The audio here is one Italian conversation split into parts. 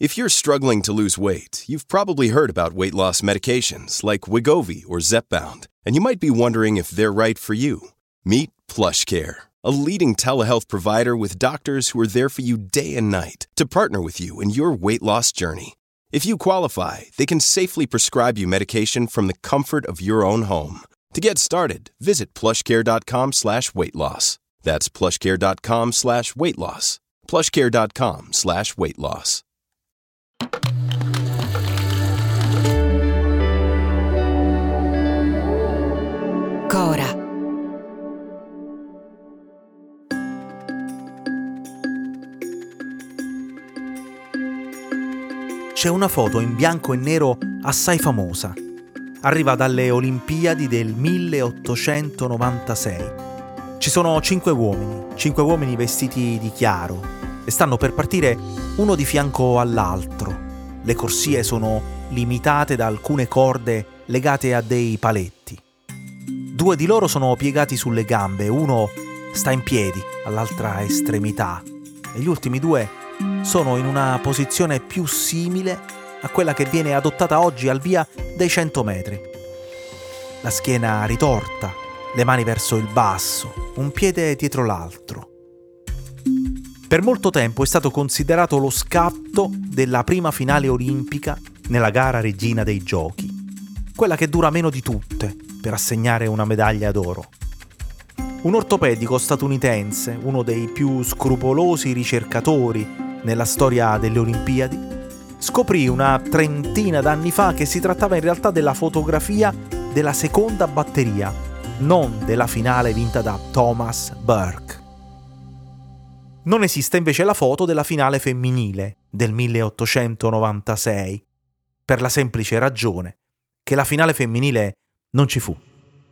If you're struggling to lose weight, you've probably heard about weight loss medications like Wegovy or Zepbound, and you might be wondering if they're right for you. Meet PlushCare, a leading telehealth provider with doctors who are there for you day and night to partner with you in your weight loss journey. If you qualify, they can safely prescribe you medication from the comfort of your own home. To get started, visit plushcare.com/weightloss. That's plushcare.com/weightloss. plushcare.com/weightloss. Cora. C'è una foto in bianco e nero assai famosa. Arriva dalle Olimpiadi del 1896. Ci sono 5 uomini vestiti di chiaro e stanno per partire uno di fianco all'altro. Le corsie sono limitate da alcune corde legate a dei paletti. 2 di loro sono piegati sulle gambe, uno sta in piedi all'altra estremità e gli ultimi 2 sono in una posizione più simile a quella che viene adottata oggi al via dei 100 metri. La schiena ritorta, le mani verso il basso, un piede dietro l'altro. Per molto tempo è stato considerato lo scatto della prima finale olimpica nella gara regina dei giochi, quella che dura meno di tutte per assegnare una medaglia d'oro. Un ortopedico statunitense, uno dei più scrupolosi ricercatori nella storia delle Olimpiadi, scoprì una trentina d'anni fa che si trattava in realtà della fotografia della seconda batteria, non della finale vinta da Thomas Burke. Non esiste invece la foto della finale femminile del 1896, per la semplice ragione che la finale femminile non ci fu.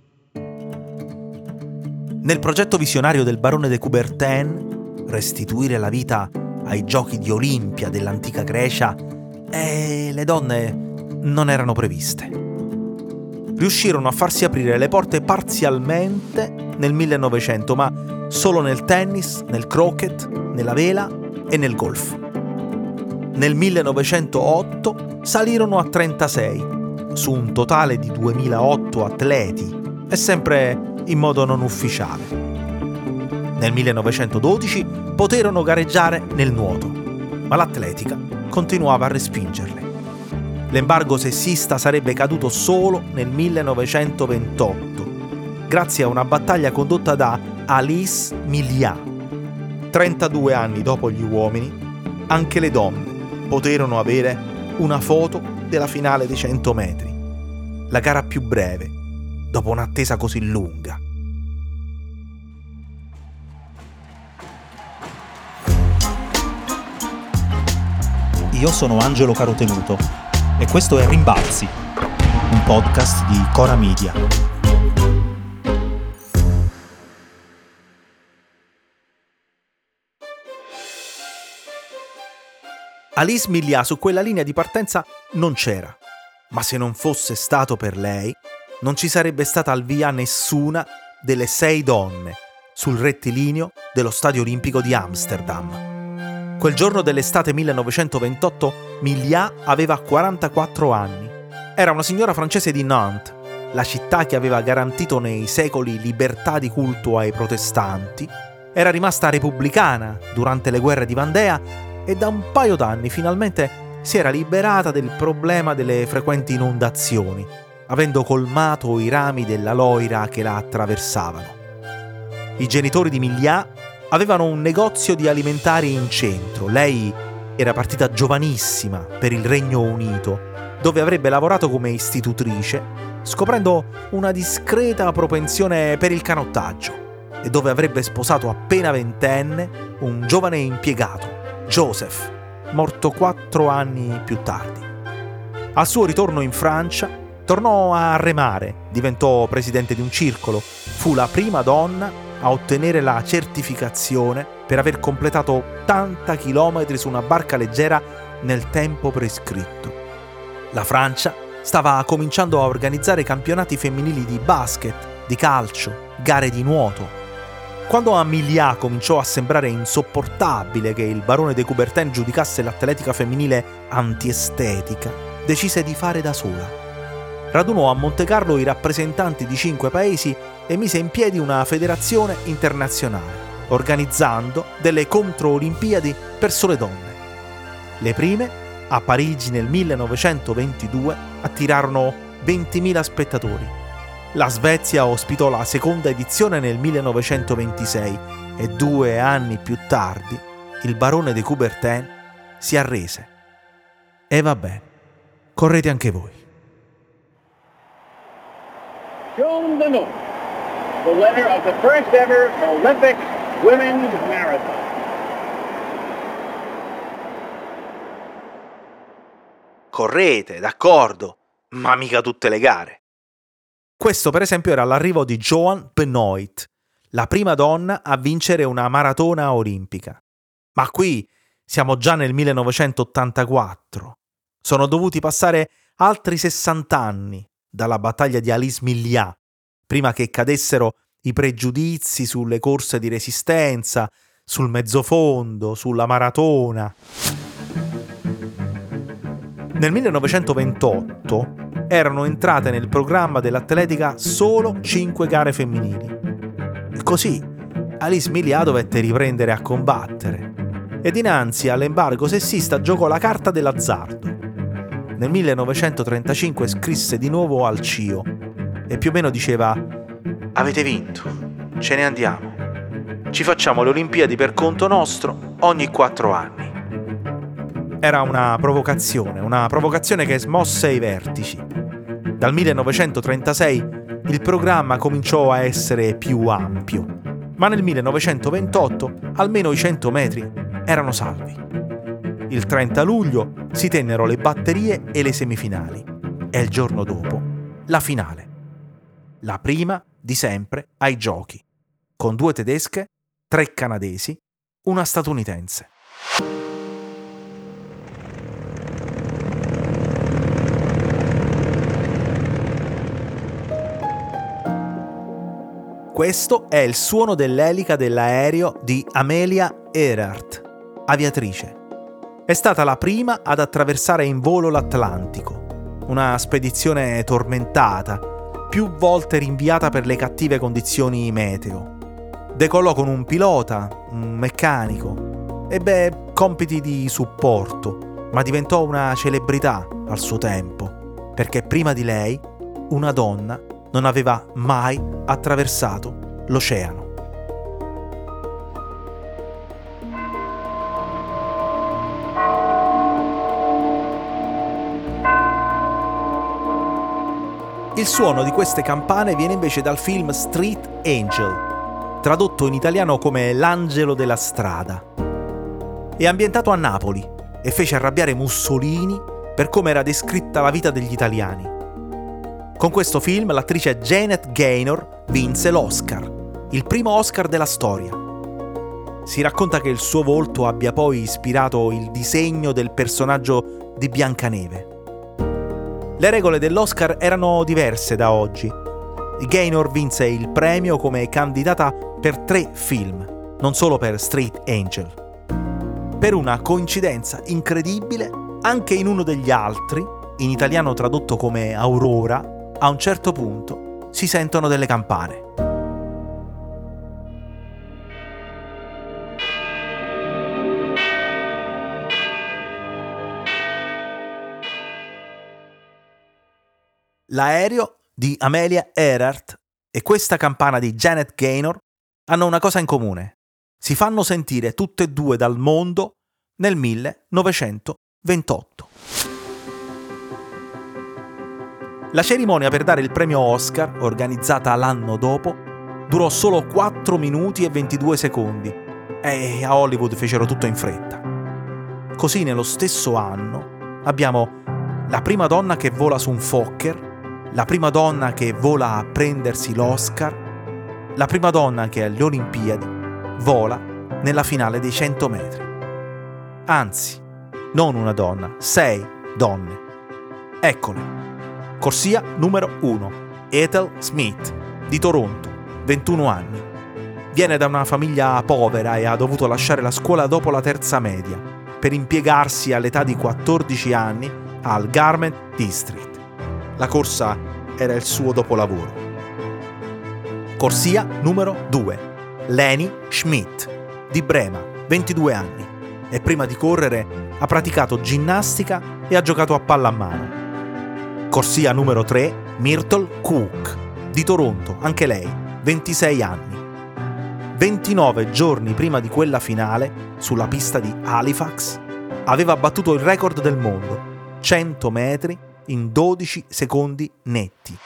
Nel progetto visionario del barone de Coubertin, restituire la vita ai giochi di Olimpia dell'antica Grecia, le donne non erano previste. Riuscirono a farsi aprire le porte parzialmente nel 1900, ma solo nel tennis, nel croquet, nella vela e nel golf. Nel 1908 salirono a 36, su un totale di 2008 atleti, e sempre in modo non ufficiale. Nel 1912 poterono gareggiare nel nuoto, ma l'atletica continuava a respingerle. L'embargo sessista sarebbe caduto solo nel 1928, grazie a una battaglia condotta da Alice Milliat. 32 anni dopo gli uomini, anche le donne poterono avere una foto della finale dei 100 metri, la gara più breve dopo un'attesa così lunga. Io sono Angelo Carotenuto e questo è Rimbalzi, un podcast di Cora Media. Alice Milliat su quella linea di partenza non c'era, ma se non fosse stato per lei, non ci sarebbe stata al via nessuna delle 6 donne sul rettilineo dello Stadio Olimpico di Amsterdam. Quel giorno dell'estate 1928 Milliat aveva 44 anni. Era una signora francese di Nantes, la città che aveva garantito nei secoli libertà di culto ai protestanti. Era rimasta repubblicana durante le guerre di Vandea e da un paio d'anni finalmente si era liberata del problema delle frequenti inondazioni, avendo colmato i rami della Loira che la attraversavano. I genitori di Milliat avevano un negozio di alimentari in centro. Lei era partita giovanissima per il Regno Unito, dove avrebbe lavorato come istitutrice, scoprendo una discreta propensione per il canottaggio, e dove avrebbe sposato appena ventenne un giovane impiegato, Joseph, morto 4 anni più tardi. Al suo ritorno in Francia, tornò a remare, diventò presidente di un circolo, fu la prima donna a ottenere la certificazione per aver completato 80 chilometri su una barca leggera nel tempo prescritto. La Francia stava cominciando a organizzare campionati femminili di basket, di calcio, gare di nuoto. Quando Amelia cominciò a sembrare insopportabile che il barone de Coubertin giudicasse l'atletica femminile antiestetica, decise di fare da sola. Radunò a Montecarlo i rappresentanti di 5 paesi e mise in piedi una federazione internazionale, organizzando delle contro-olimpiadi per sole donne. Le prime, a Parigi nel 1922, attirarono 20.000 spettatori. La Svezia ospitò la seconda edizione nel 1926 e 2 anni più tardi il barone de Coubertin si arrese. E vabbè, correte anche voi. Joan Benoit, the winner of the first ever Olympic women's marathon. Correte, d'accordo, ma mica tutte le gare. Questo, per esempio, era l'arrivo di Joan Benoit, la prima donna a vincere una maratona olimpica. Ma qui siamo già nel 1984. Sono dovuti passare altri 60 anni dalla battaglia di Alice Milliat, prima che cadessero i pregiudizi sulle corse di resistenza, sul mezzofondo, sulla maratona. Nel 1928 erano entrate nel programma dell'atletica solo 5 gare femminili. E così Alice Milliat dovette riprendere a combattere e dinanzi all'embargo sessista giocò la carta dell'azzardo. Nel 1935 scrisse di nuovo al CIO e più o meno diceva: avete vinto, ce ne andiamo, ci facciamo le Olimpiadi per conto nostro ogni 4 anni. Era una provocazione che smosse i vertici. Dal 1936 il programma cominciò a essere più ampio, ma nel 1928 almeno i 100 metri erano salvi. Il 30 luglio si tennero le batterie e le semifinali e il giorno dopo la finale. La prima di sempre ai giochi, con 2 tedesche, 3 canadesi, una statunitense. Questo è il suono dell'elica dell'aereo di Amelia Earhart, aviatrice. È stata la prima ad attraversare in volo l'Atlantico, una spedizione tormentata, più volte rinviata per le cattive condizioni meteo. Decollò con un pilota, un meccanico, ebbe compiti di supporto, ma diventò una celebrità al suo tempo, perché prima di lei una donna non aveva mai attraversato l'oceano. Il suono di queste campane viene invece dal film Street Angel, tradotto in italiano come L'angelo della strada. È ambientato a Napoli e fece arrabbiare Mussolini per come era descritta la vita degli italiani. Con questo film l'attrice Janet Gaynor vinse l'Oscar, il primo Oscar della storia. Si racconta che il suo volto abbia poi ispirato il disegno del personaggio di Biancaneve. Le regole dell'Oscar erano diverse da oggi. Gaynor vinse il premio come candidata per 3 film, non solo per Street Angel. Per una coincidenza incredibile, anche in uno degli altri, in italiano tradotto come Aurora, a un certo punto si sentono delle campane. L'aereo di Amelia Earhart e questa campana di Janet Gaynor hanno una cosa in comune. Si fanno sentire tutte e 2 dal mondo nel 1928. La cerimonia per dare il premio Oscar, organizzata l'anno dopo, durò solo 4 minuti e 22 secondi e a Hollywood fecero tutto in fretta. Così nello stesso anno abbiamo la prima donna che vola su un Fokker, la prima donna che vola a prendersi l'Oscar, la prima donna che alle Olimpiadi vola nella finale dei 100 metri. Anzi, non una donna, 6 donne. Eccole. Corsia numero 1, Ethel Smith, di Toronto, 21 anni. Viene da una famiglia povera e ha dovuto lasciare la scuola dopo la terza media per impiegarsi all'età di 14 anni al Garment District. La corsa era il suo dopolavoro. Corsia numero 2. Leni Schmidt, di Brema, 22 anni, e prima di correre ha praticato ginnastica e ha giocato a pallamano. Corsia numero 3. Myrtle Cook, di Toronto, anche lei, 26 anni. 29 giorni prima di quella finale, sulla pista di Halifax, aveva battuto il record del mondo, 100 metri in 12 secondi netti.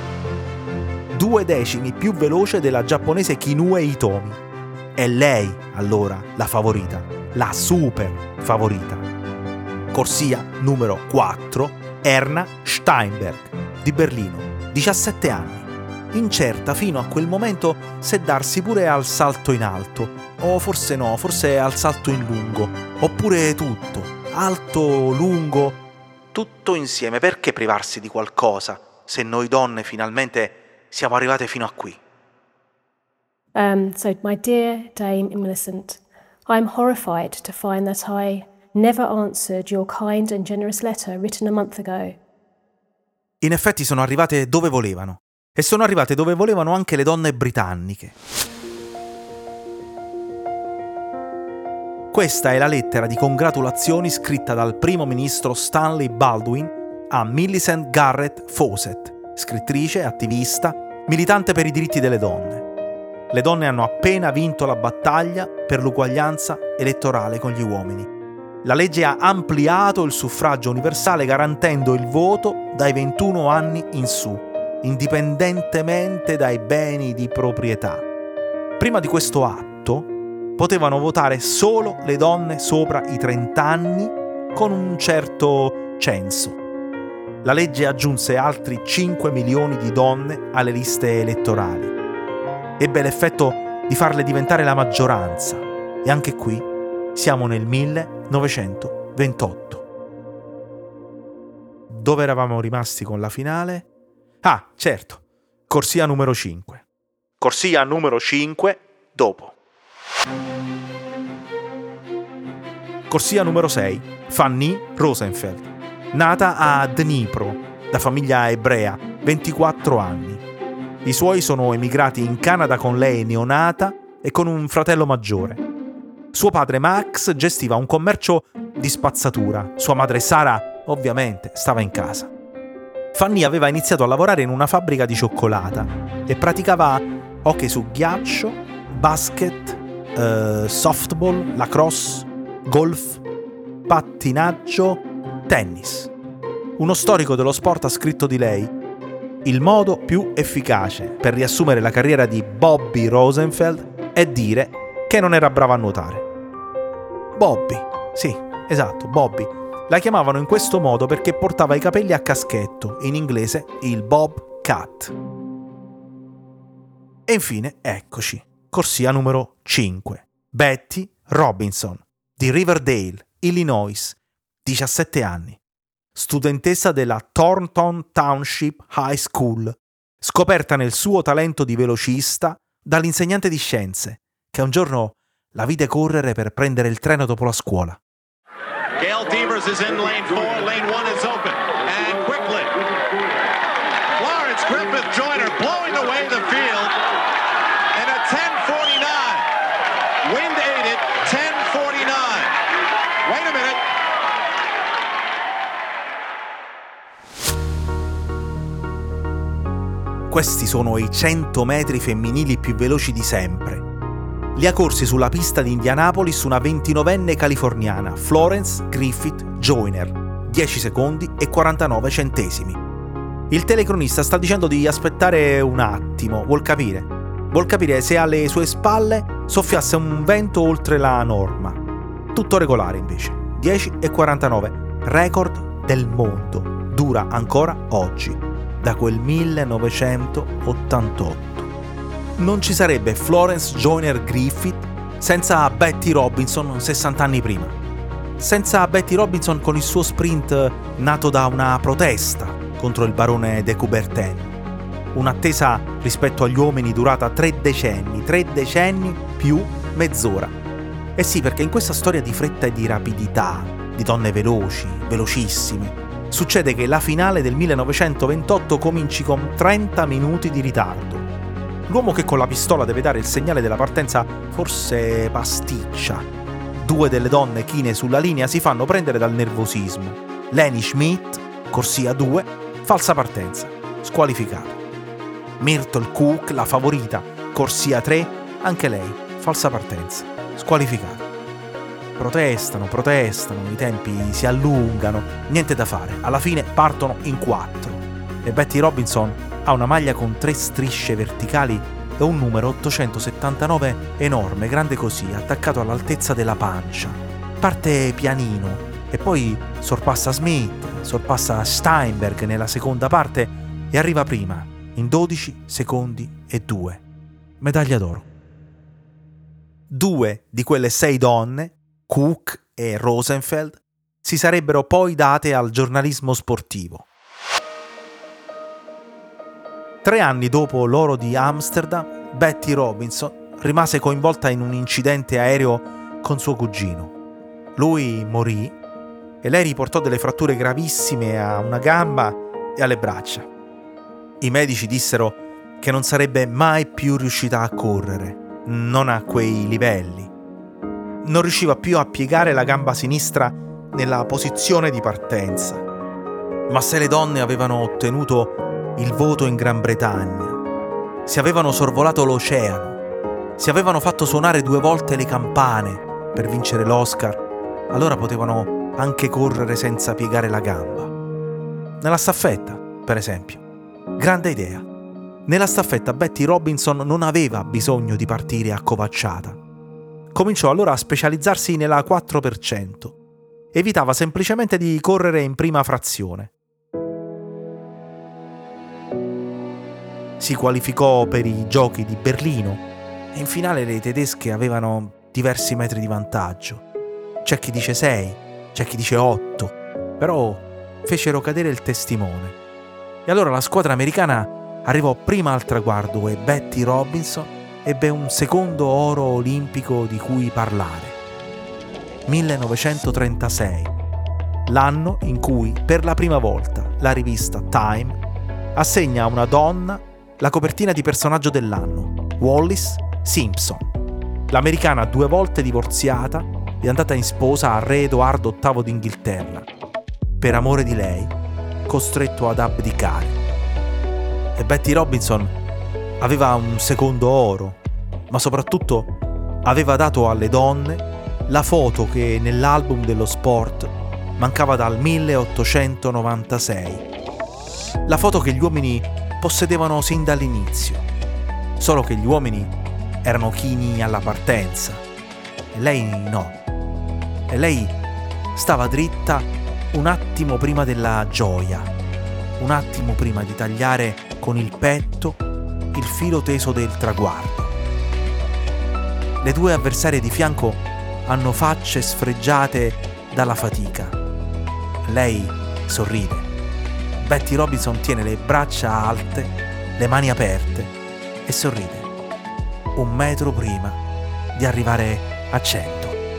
2 decimi più veloce della giapponese Kinue Hitomi. È lei, allora, la favorita, la super favorita. Corsia numero 4. Erna Steinberg, di Berlino, 17 anni. Incerta fino a quel momento se darsi pure al salto in alto, o forse no, forse al salto in lungo, oppure tutto, alto, lungo, tutto insieme. Perché privarsi di qualcosa se noi donne finalmente siamo arrivate fino a qui? So, my dear Dame Millicent, I'm horrified to find that I never answered your kind and generous letter written a month ago. In effetti sono arrivate dove volevano. E sono arrivate dove volevano anche le donne britanniche. Questa è la lettera di congratulazioni scritta dal primo ministro Stanley Baldwin a Millicent Garrett Fawcett, scrittrice, attivista, militante per i diritti delle donne. Le donne hanno appena vinto la battaglia per l'uguaglianza elettorale con gli uomini. La legge ha ampliato il suffragio universale garantendo il voto dai 21 anni in su, indipendentemente dai beni di proprietà. Prima di questo atto potevano votare solo le donne sopra i 30 anni con un certo censo. La legge aggiunse altri 5 milioni di donne alle liste elettorali. Ebbe l'effetto di farle diventare la maggioranza, e anche qui siamo nel 1928. Dove eravamo rimasti con la finale? Ah, certo, corsia numero 5. Corsia numero 5, dopo. Corsia numero 6, Fanny Rosenfeld, nata a Dnipro, da famiglia ebrea, 24 anni. I suoi sono emigrati in Canada con lei neonata e con un fratello maggiore. Suo padre Max gestiva un commercio di spazzatura, sua madre Sara ovviamente stava in casa. Fanny aveva iniziato a lavorare in una fabbrica di cioccolata e praticava hockey su ghiaccio, basket, softball, lacrosse, golf, pattinaggio, tennis. Uno storico dello sport ha scritto di lei: il modo più efficace per riassumere la carriera di Bobby Rosenfeld è dire che non era brava a nuotare. Bobby, sì, esatto, Bobby. La chiamavano in questo modo perché portava i capelli a caschetto, in inglese il bob cut. E infine, eccoci, corsia numero 5. Betty Robinson, di Riverdale, Illinois, 17 anni. Studentessa della Thornton Township High School, scoperta nel suo talento di velocista dall'insegnante di scienze, che un giorno la vide correre per prendere il treno dopo la scuola. Gail Devers is in lane 4, lane 1 is open, and quickly, Florence Griffith Joyner blowing away the field, and a 10:49, wind aided 10:49, wait a minute. Questi sono i 100 metri femminili più veloci di sempre. Li ha corsi sulla pista di Indianapolis una 29enne californiana, Florence Griffith Joyner, 10 secondi e 49 centesimi. Il telecronista sta dicendo di aspettare un attimo, vuol capire se alle sue spalle soffiasse un vento oltre la norma. Tutto regolare invece, 10 e 49, record del mondo, dura ancora oggi, da quel 1988. Non ci sarebbe Florence Joyner Griffith senza Betty Robinson 60 anni prima. Senza Betty Robinson con il suo sprint nato da una protesta contro il barone de Coubertin. un'attesa rispetto agli uomini durata 3 decenni più mezz'ora. Eh sì, perché in questa storia di fretta e di rapidità, di donne veloci, velocissime, succede che la finale del 1928 cominci con 30 minuti di ritardo. L'uomo che con la pistola deve dare il segnale della partenza forse pasticcia. 2 delle donne chine sulla linea si fanno prendere dal nervosismo. Leni Schmidt, corsia 2, falsa partenza, squalificata. Myrtle Cook, la favorita, corsia 3, anche lei, falsa partenza, squalificata. Protestano, i tempi si allungano, niente da fare, alla fine partono in 4 e Betty Robinson ha una maglia con 3 strisce verticali e un numero 879 enorme, grande così, attaccato all'altezza della pancia. Parte pianino e poi sorpassa Smith, sorpassa Steinberg nella seconda parte e arriva prima, in 12 secondi e 2. Medaglia d'oro. 2 di quelle 6 donne, Cook e Rosenfeld, si sarebbero poi date al giornalismo sportivo. 3 anni dopo l'oro di Amsterdam, Betty Robinson rimase coinvolta in un incidente aereo con suo cugino. Lui morì e lei riportò delle fratture gravissime a una gamba e alle braccia. I medici dissero che non sarebbe mai più riuscita a correre, non a quei livelli. Non riusciva più a piegare la gamba sinistra nella posizione di partenza. Ma se le donne avevano ottenuto il voto in Gran Bretagna, se avevano sorvolato l'oceano, se avevano fatto suonare 2 volte le campane per vincere l'Oscar, allora potevano anche correre senza piegare la gamba. Nella staffetta, per esempio. Grande idea. Nella staffetta Betty Robinson non aveva bisogno di partire accovacciata. Cominciò allora a specializzarsi nella 4%. Evitava semplicemente di correre in prima frazione. Si qualificò per i giochi di Berlino e in finale le tedesche avevano diversi metri di vantaggio. C'è chi dice 6, c'è chi dice 8, però fecero cadere il testimone. E allora la squadra americana arrivò prima al traguardo e Betty Robinson ebbe un secondo oro olimpico di cui parlare. 1936, l'anno in cui per la prima volta la rivista Time assegna a una donna la copertina di personaggio dell'anno, Wallis Simpson. L'americana 2 volte divorziata è andata in sposa al re Edoardo VIII d'Inghilterra. Per amore di lei, costretto ad abdicare. E Betty Robinson aveva un secondo oro, ma soprattutto aveva dato alle donne la foto che nell'album dello sport mancava dal 1896. La foto che gli uomini possedevano sin dall'inizio, solo che gli uomini erano chini alla partenza e lei no. E lei stava dritta un attimo prima della gioia, un attimo prima di tagliare con il petto il filo teso del traguardo. Le 2 avversarie di fianco hanno facce sfregiate dalla fatica. Lei sorride. Betty Robinson tiene le braccia alte, le mani aperte e sorride. 1 metro prima di arrivare a 100.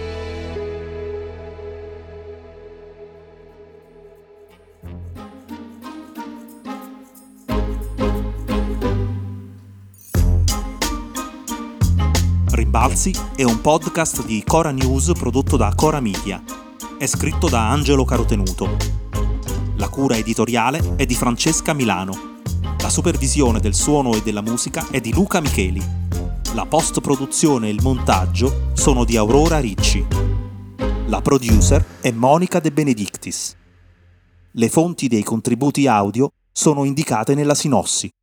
Rimbalzi è un podcast di Cora News prodotto da Cora Media. È scritto da Angelo Carotenuto. La cura editoriale è di Francesca Milano. La supervisione del suono e della musica è di Luca Micheli. La post-produzione e il montaggio sono di Aurora Ricci. La producer è Monica De Benedictis. Le fonti dei contributi audio sono indicate nella sinossi.